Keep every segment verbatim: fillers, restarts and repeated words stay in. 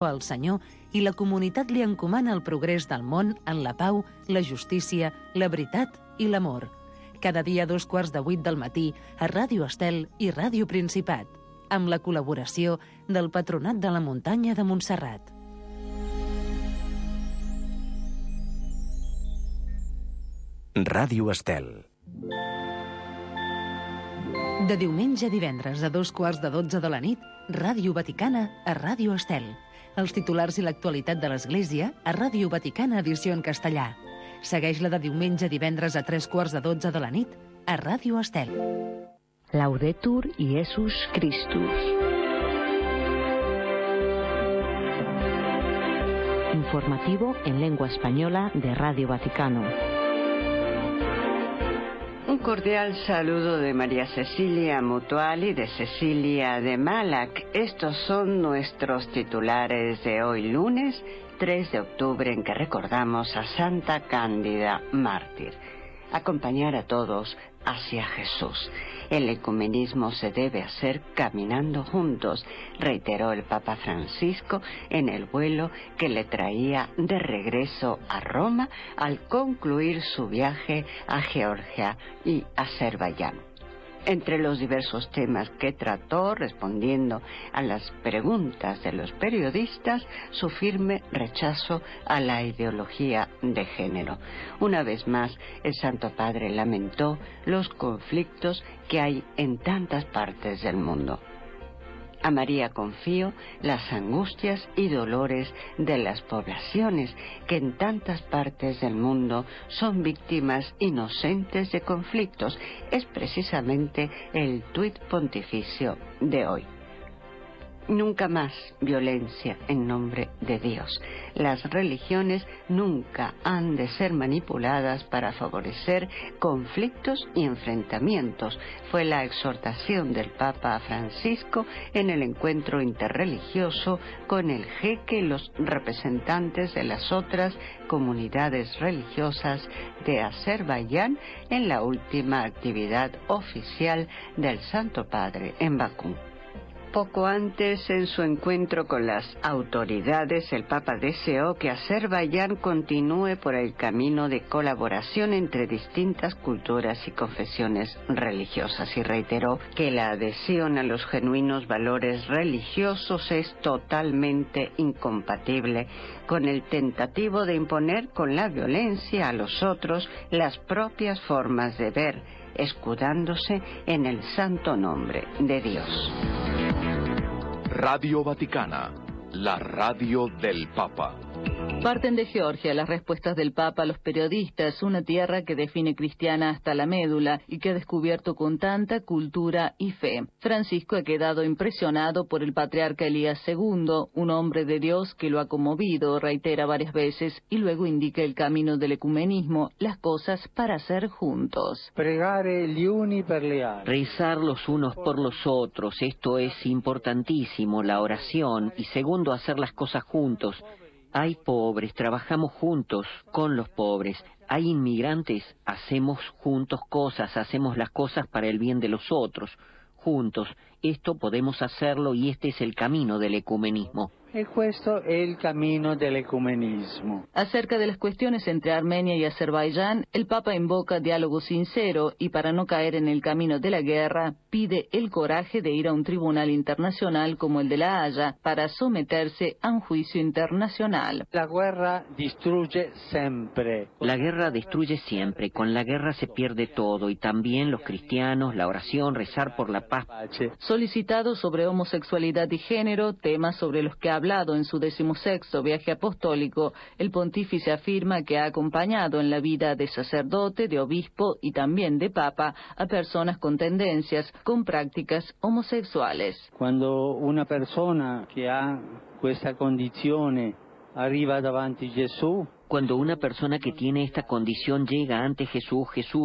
al Senyor i la comunitat li encomana el progrés del món en la pau, la justícia, la veritat i l'amor. Cada dia a dos quarts de vuit del matí a Ràdio Estel i Ràdio Principat, amb la col·laboració del Patronat de la Muntanya de Montserrat. Ràdio Estel. De diumenge a divendres a dos quarts de dotze de la nit, Ràdio Vaticana a Ràdio Estel. Els titulars i l'actualitat de l'Església a Ràdio Vaticana edició en castellà. Segueix-la de diumenge a divendres a tres quarts de dotze de la nit a Ràdio Estel. Laudetur Iesus Christus. Informativo en lengua española de Radio Vaticano. Un cordial saludo de María Cecilia Mutual y de Cecilia de Malac. Estos son nuestros titulares de hoy lunes, tres de octubre, en que recordamos a Santa Cándida, mártir. Acompañar a todos hacia Jesús. El ecumenismo se debe hacer caminando juntos, reiteró el Papa Francisco en el vuelo que le traía de regreso a Roma al concluir su viaje a Georgia y Azerbaiyán. Entre los diversos temas que trató, respondiendo a las preguntas de los periodistas, su firme rechazo a la ideología de género. Una vez más, el Santo Padre lamentó los conflictos que hay en tantas partes del mundo. A María confío las angustias y dolores de las poblaciones que en tantas partes del mundo son víctimas inocentes de conflictos. Es precisamente el tuit pontificio de hoy. Nunca más violencia en nombre de Dios. Las religiones nunca han de ser manipuladas para favorecer conflictos y enfrentamientos. Fue la exhortación del Papa Francisco en el encuentro interreligioso con el jeque y los representantes de las otras comunidades religiosas de Azerbaiyán en la última actividad oficial del Santo Padre en Bakú. Poco antes, en su encuentro con las autoridades, el Papa deseó que Azerbaiyán continúe por el camino de colaboración entre distintas culturas y confesiones religiosas y reiteró que la adhesión a los genuinos valores religiosos es totalmente incompatible con el tentativo de imponer con la violencia a los otros las propias formas de ver, escudándose en el santo nombre de Dios. Radio Vaticana, la radio del Papa. Parten de Georgia las respuestas del Papa a los periodistas, una tierra que define cristiana hasta la médula y que ha descubierto con tanta cultura y fe. Francisco ha quedado impresionado por el patriarca Elías segundo, un hombre de Dios que lo ha conmovido, reitera varias veces, y luego indica el camino del ecumenismo, las cosas para hacer juntos. Rezar los unos por los otros, esto es importantísimo, la oración, y segundo, hacer las cosas juntos. Hay pobres, trabajamos juntos con los pobres. Hay inmigrantes, hacemos juntos cosas, hacemos las cosas para el bien de los otros. Juntos, esto podemos hacerlo y este es el camino del ecumenismo. E questo è il cammino dell'ecumenismo. Acerca de las cuestiones entre Armenia y Azerbaiyán, el Papa invoca diálogo sincero y para no caer en el camino de la guerra, pide el coraje de ir a un tribunal internacional como el de La Haya para someterse a un juicio internacional. La guerra destruye siempre. La guerra destruye siempre, con la guerra se pierde todo y también los cristianos, la oración, rezar por la paz. Solicitado sobre homosexualidad y género, temas sobre los que ha hablado en su decimosexto viaje apostólico, el pontífice afirma que ha acompañado en la vida de sacerdote, de obispo y también de papa a personas con tendencias, con prácticas homosexuales. Cuando una persona que ha questa condizione arriva davanti Gesù, Cuando una persona que tiene esta condición llega ante Jesús, Jesús,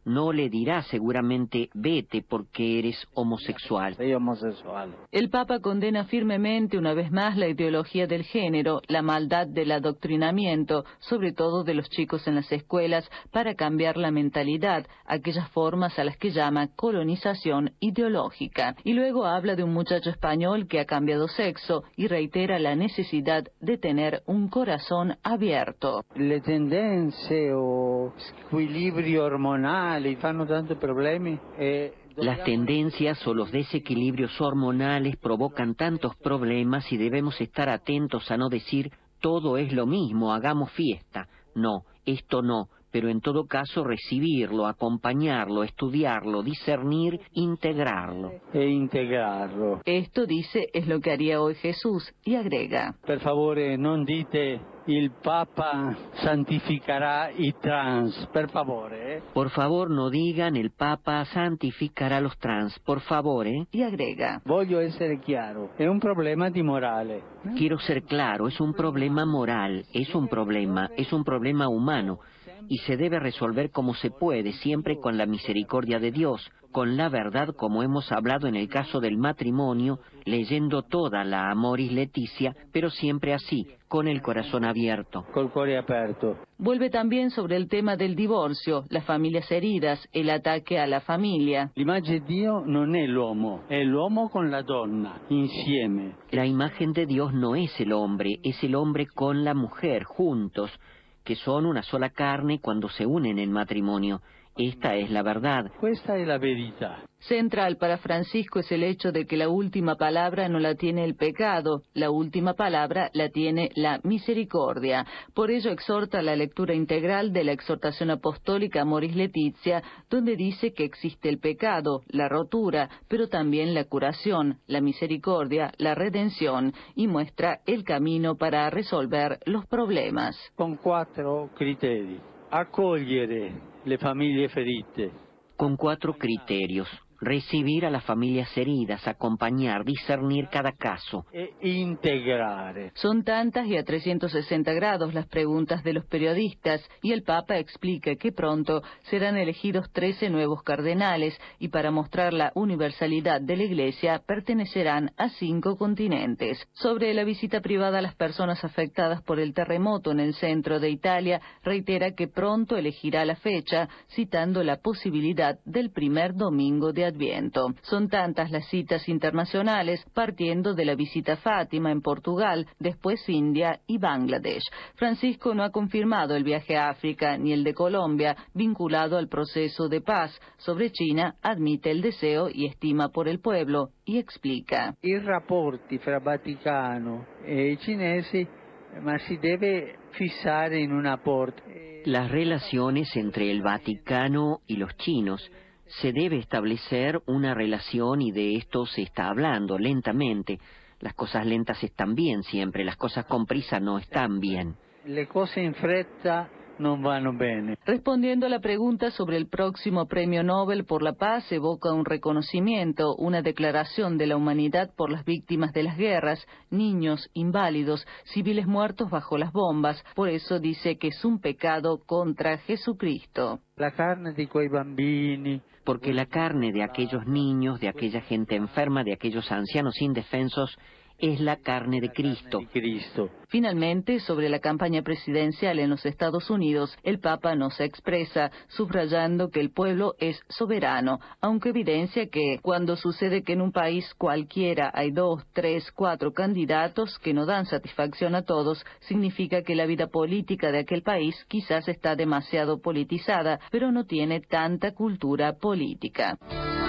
no le dirá seguramente vete porque eres homosexual. Soy homosexual. El Papa condena firmemente una vez más la ideología del género, la maldad del adoctrinamiento, sobre todo de los chicos en las escuelas, para cambiar la mentalidad, aquellas formas a las que llama colonización ideológica. Y luego habla de un muchacho español que ha cambiado sexo y reitera la necesidad de tener un corazón abierto. Le tendenze o squilibri ormonali fanno tanti problemi e Las tendencias o los desequilibrios hormonales provocan tantos problemas y debemos estar atentos a no decir todo es lo mismo, hagamos fiesta. No, esto no, pero en todo caso recibirlo, acompañarlo, estudiarlo, discernir, integrarlo. E integrarlo. Esto, dice, es lo que haría hoy Jesús, y agrega: Per favore, non dite il Papa santificará i trans, per favore. Eh? Por favor, no digan el Papa santificará a los trans, por favor, ¿eh? Y agrega: Voglio essere chiaro, è un problema di morale. Quiero ser claro, es un problema moral, es un problema, es un problema humano, y se debe resolver como se puede, siempre con la misericordia de Dios, con la verdad, como hemos hablado en el caso del matrimonio, leyendo toda la Amoris Laetitia, pero siempre así, con el corazón abierto. Col cuore aperto. Vuelve también sobre el tema del divorcio, las familias heridas, el ataque a la familia. L'immagine di Dio non è l'uomo, è l'uomo con la donna, insieme. La imagen de Dios no es el hombre, es el hombre con la mujer, juntos, que son una sola carne cuando se unen en matrimonio. Esta es la verdad. Questa è la verità. Central para Francisco es el hecho de que la última palabra no la tiene el pecado, la última palabra la tiene la misericordia. Por ello exhorta la lectura integral de la exhortación apostólica Amoris Laetitia, donde dice que existe el pecado, la rotura, pero también la curación, la misericordia, la redención, y muestra el camino para resolver los problemas. Con quattro criteri. Accogliere le famiglie ferite. Con cuatro criterios: recibir a las familias heridas, acompañar, discernir cada caso. E integrare. Son tantas y a trescientos sesenta grados las preguntas de los periodistas, y el Papa explica que pronto serán elegidos trece nuevos cardenales, y para mostrar la universalidad de la Iglesia pertenecerán a cinco continentes. Sobre la visita privada a las personas afectadas por el terremoto en el centro de Italia, reitera que pronto elegirá la fecha, citando la posibilidad del primer domingo de Adviento. Son tantas las citas internacionales, partiendo de la visita a Fátima en Portugal, después India y Bangladesh. Francisco no ha confirmado el viaje a África ni el de Colombia, vinculado al proceso de paz. Sobre China, admite el deseo y estima por el pueblo, y explica: I rapporti fra Vaticano e i cinesi, ma si deve fissare in una porta. Las relaciones entre el Vaticano y los chinos. Se debe establecer una relación y de esto se está hablando lentamente. Las cosas lentas están bien siempre, las cosas con prisa no están bien. Le cose in fretta non vanno bene. Respondiendo a la pregunta sobre el próximo Premio Nobel por la Paz, evoca un reconocimiento, una declaración de la humanidad por las víctimas de las guerras, niños, inválidos, civiles muertos bajo las bombas. Por eso dice que es un pecado contra Jesucristo. La carne di quei bambini. Porque la carne de aquellos niños, de aquella gente enferma, de aquellos ancianos indefensos, es la carne de Cristo. Finalmente, sobre la campaña presidencial en los Estados Unidos, el Papa no se expresa, subrayando que el pueblo es soberano, aunque evidencia que cuando sucede que en un país cualquiera hay dos, tres, cuatro candidatos que no dan satisfacción a todos, significa que la vida política de aquel país quizás está demasiado politizada, pero no tiene tanta cultura política.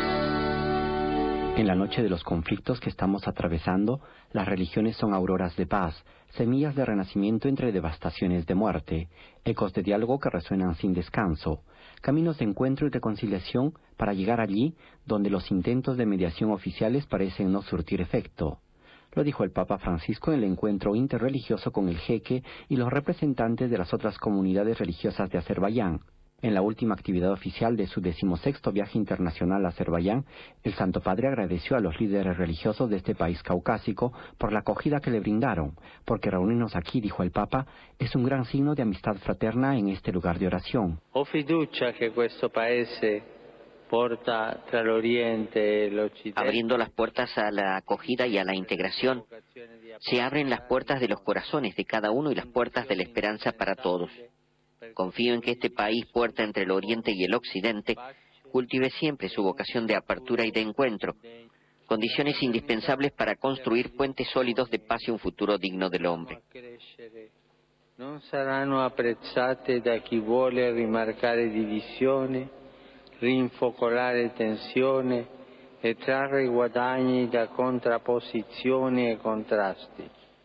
En la noche de los conflictos que estamos atravesando, las religiones son auroras de paz, semillas de renacimiento entre devastaciones de muerte, ecos de diálogo que resuenan sin descanso, caminos de encuentro y reconciliación para llegar allí donde los intentos de mediación oficiales parecen no surtir efecto. Lo dijo el Papa Francisco en el encuentro interreligioso con el jeque y los representantes de las otras comunidades religiosas de Azerbaiyán. En la última actividad oficial de su decimosexto viaje internacional a Azerbaiyán, el Santo Padre agradeció a los líderes religiosos de este país caucásico por la acogida que le brindaron, porque reunirnos aquí, dijo el Papa, es un gran signo de amistad fraterna en este lugar de oración. Ho fiducia che questo paese porta tra l'Oriente e l'Occidente. Abriendo las puertas a la acogida y a la integración, se abren las puertas de los corazones de cada uno y las puertas de la esperanza para todos. Confío en que este país, puerta entre el Oriente y el Occidente, cultive siempre su vocación de apertura y de encuentro, condiciones indispensables para construir puentes sólidos de paz y un futuro digno del hombre. Non saranno apprezzate da chi vuole rimarcare divisione, rinfocolare tensione e trarre guadagni da contrapposizioni e contrasti.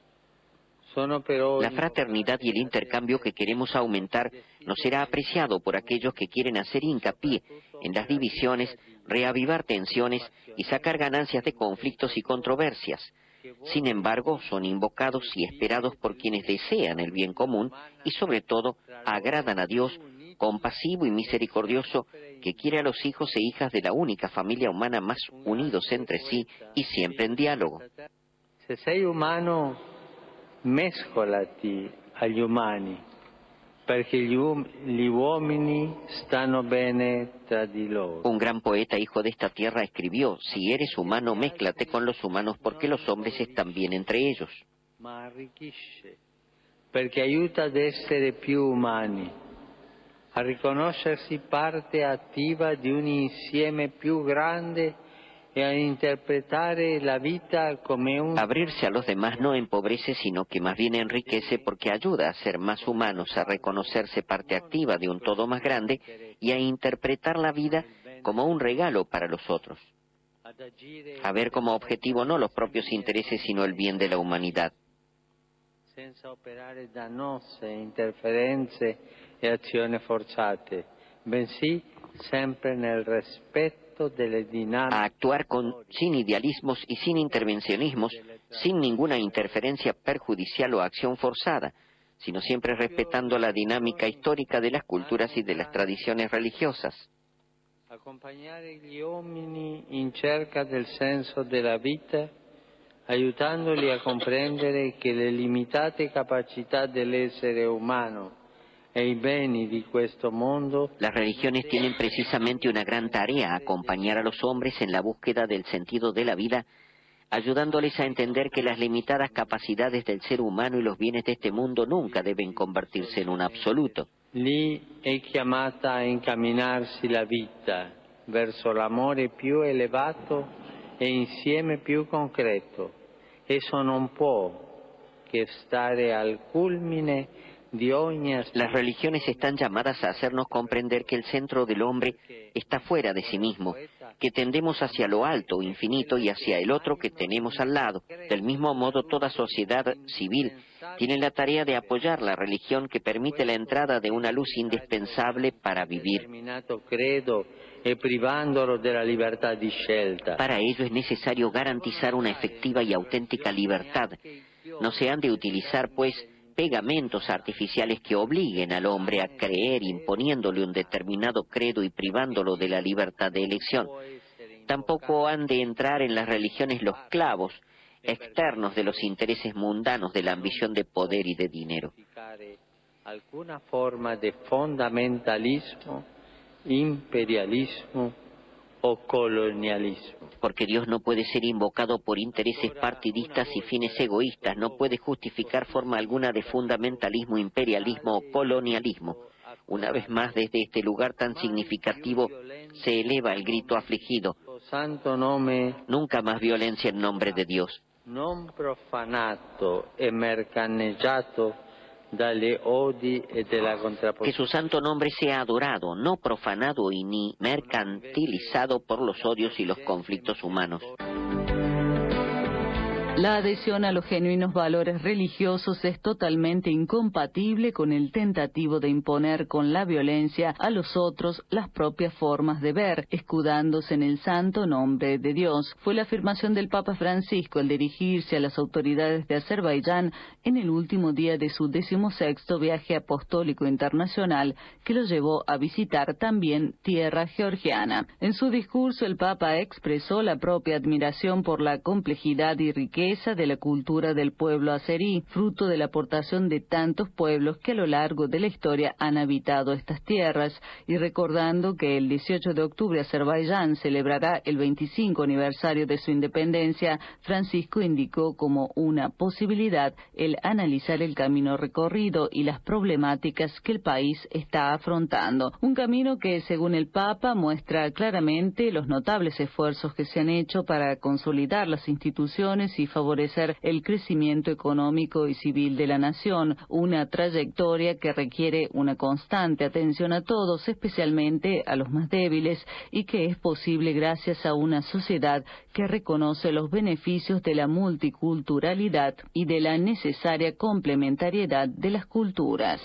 La fraternidad y el intercambio que queremos aumentar no será apreciado por aquellos que quieren hacer hincapié en las divisiones, reavivar tensiones y sacar ganancias de conflictos y controversias. Sin embargo, son invocados y esperados por quienes desean el bien común y sobre todo agradan a Dios, compasivo y misericordioso, que quiere a los hijos e hijas de la única familia humana más unidos entre sí y siempre en diálogo. Se sei umano, mescolati agli umani, perché gli, um, gli uomini stanno bene tra di loro. Un gran poeta, hijo de esta tierra, escribió: si eres humano, mézclate con los humanos, porque los hombres están bien entre ellos. Ma arricchisce, perché aiuta ad essere più umani, a riconoscersi parte attiva di un insieme più grande e a interpretare la vita come un... Abrirse a los demás no empobrece, sino que más bien enriquece, porque ayuda a ser más humanos, a reconocerse parte activa de un todo más grande y a interpretar la vida como un regalo para los otros. A ver como objetivo no los propios intereses, sino el bien de la humanidad. Senza operare dannose interferenze e azioni forzate, bensì sempre nel rispetto a actuar con, sin idealismos y sin intervencionismos, sin ninguna interferencia perjudicial o acción forzada, sino siempre respetando la dinámica histórica de las culturas y de las tradiciones religiosas. Accompagnare gli uomini in cerca del senso della vita, aiutandoli a comprendere che le limitate capacità dell'essere umano Las religiones tienen precisamente una gran tarea: acompañar a los hombres en la búsqueda del sentido de la vida, ayudándoles a entender que las limitadas capacidades del ser humano y los bienes de este mundo nunca deben convertirse en un absoluto. Lì è chiamata a incamminarsi la vita verso l'amore più elevato e insieme più concreto. Eso non può che stare al culmine. Las religiones están llamadas a hacernos comprender que el centro del hombre está fuera de sí mismo, que tendemos hacia lo alto, infinito, y hacia el otro que tenemos al lado. Del mismo modo, toda sociedad civil tiene la tarea de apoyar la religión que permite la entrada de una luz indispensable para vivir. Para ello es necesario garantizar una efectiva y auténtica libertad. No se han de utilizar, pues, pegamentos artificiales que obliguen al hombre a creer imponiéndole un determinado credo y privándolo de la libertad de elección. Tampoco han de entrar en las religiones los clavos externos de los intereses mundanos, de la ambición de poder y de dinero. Alguna forma de fundamentalismo, imperialismo o colonialismo. Porque Dios no puede ser invocado por intereses partidistas y fines egoístas, no puede justificar forma alguna de fundamentalismo, imperialismo o colonialismo. Una vez más, desde este lugar tan significativo, se eleva el grito afligido: Santo nome, nunca más violencia en nombre de Dios. Non profanato e mercaneggiato dalle odi e della contraposizione. Que su santo nombre sea adorado, no profanado y ni mercantilizado por los odios y los conflictos humanos. La adhesión a los genuinos valores religiosos es totalmente incompatible con el tentativo de imponer con la violencia a los otros las propias formas de ver, escudándose en el santo nombre de Dios. Fue la afirmación del Papa Francisco al dirigirse a las autoridades de Azerbaiyán en el último día de su decimosexto viaje apostólico internacional, que lo llevó a visitar también tierra georgiana. En su discurso, el Papa expresó la propia admiración por la complejidad y riqueza de la cultura del pueblo azerí, fruto de la aportación de tantos pueblos que a lo largo de la historia han habitado estas tierras, y recordando que el dieciocho de octubre Azerbaiyán celebrará el veinticinco aniversario de su independencia, Francisco indicó como una posibilidad el analizar el camino recorrido y las problemáticas que el país está afrontando. Un camino que, según el Papa, muestra claramente los notables esfuerzos que se han hecho para consolidar las instituciones y favorecer el crecimiento económico y civil de la nación, una trayectoria que requiere una constante atención a todos, especialmente a los más débiles, y que es posible gracias a una sociedad que reconoce los beneficios de la multiculturalidad y de la necesaria complementariedad de las culturas.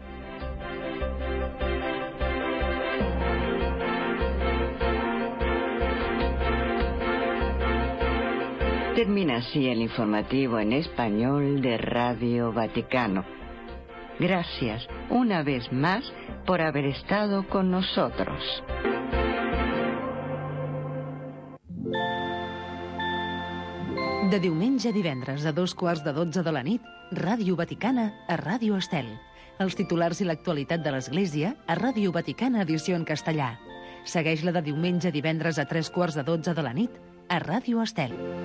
Termina así el informativo en español de Radio Vaticano. Gracias una vez más por haber estado con nosotros. De diumenge a divendres a dos quarts de dotze de la nit, Ràdio Vaticana a Ràdio Estel. Els titulars i l'actualitat de l'Església a Ràdio Vaticana edició en castellà. Segueix-la de diumenge a divendres a tres quarts de dotze de la nit a Ràdio Estel.